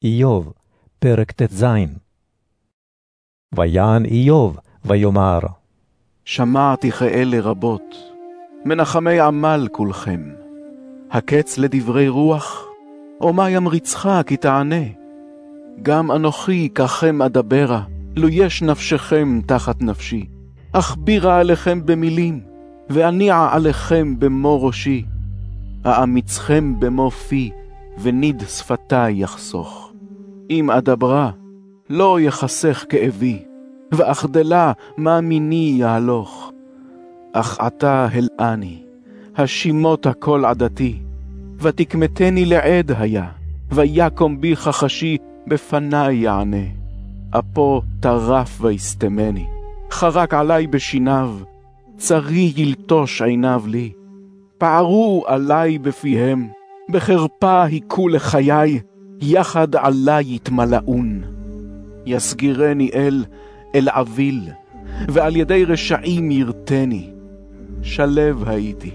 איוב, פרק ט"ז. ויען איוב, ויאמר, שמעתי כאלה רבות, מנחמי עמל כולכם. הקץ לדברי רוח, או מה ימריצך כי תענה? גם אנוכי ככם אדברה, לו יש נפשכם תחת נפשי. אכבירה עליכם במילים, ואניע עליכם במו ראשי. האמיצכם במו פי, וניד שפתי יחסוך. אם אדברה, לא יחסך כאבי, ואחדלה מה מיני יהלוך. אך עתה הלאני, השימות הכל עדתי, ותקמתני לעד היה, ויקום בי חחשי בפני יענה. אפו טרף ויסתמני, חרק עלי בשיניו, צרי ילטוש עיניו לי. פערו עלי בפיהם, בחרפה היכו לחיי, יחד עלי יתמלאון. יסגירני אל עביל, ועל ידי רשעים ירתני. שלב הייתי,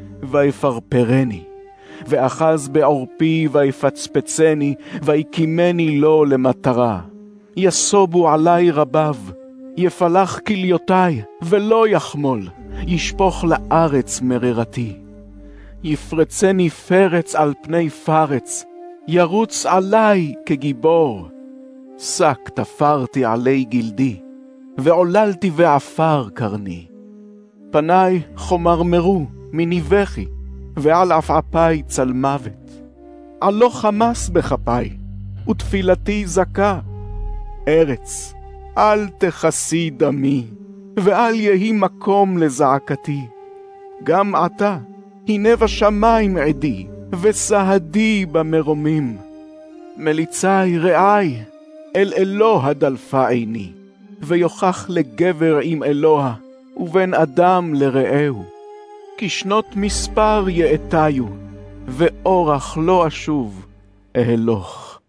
ויפרפרני, ואחז בעורפי ויפצפצני, ויקימני לו למטרה. יסובו עלי רבב, יפלח כליותי, ולא יחמול, ישפוך לארץ מררתי. יפרצני פרץ על פני פרץ, ירוץ עלי כגיבור. שק תפרתי עלי גלדי, ועוללתי ועפר קרני. פניי חומרמרו מניבכי, ועל עפעפי צל מוות. עלו חמס בכפי, ותפילתי זכה. ארץ, אל תחסי דמי, ואל יהי מקום לזעקתי. גם עתה, הנה בשמיים עדי, וסהדי במרומים. מליצי רעי, אל אלוה דלפה עיני, ויוכח לגבר עם אלוה, ובן אדם לרעהו. כי שנות מספר יאתיו, ואורח לא אשוב אהלוך.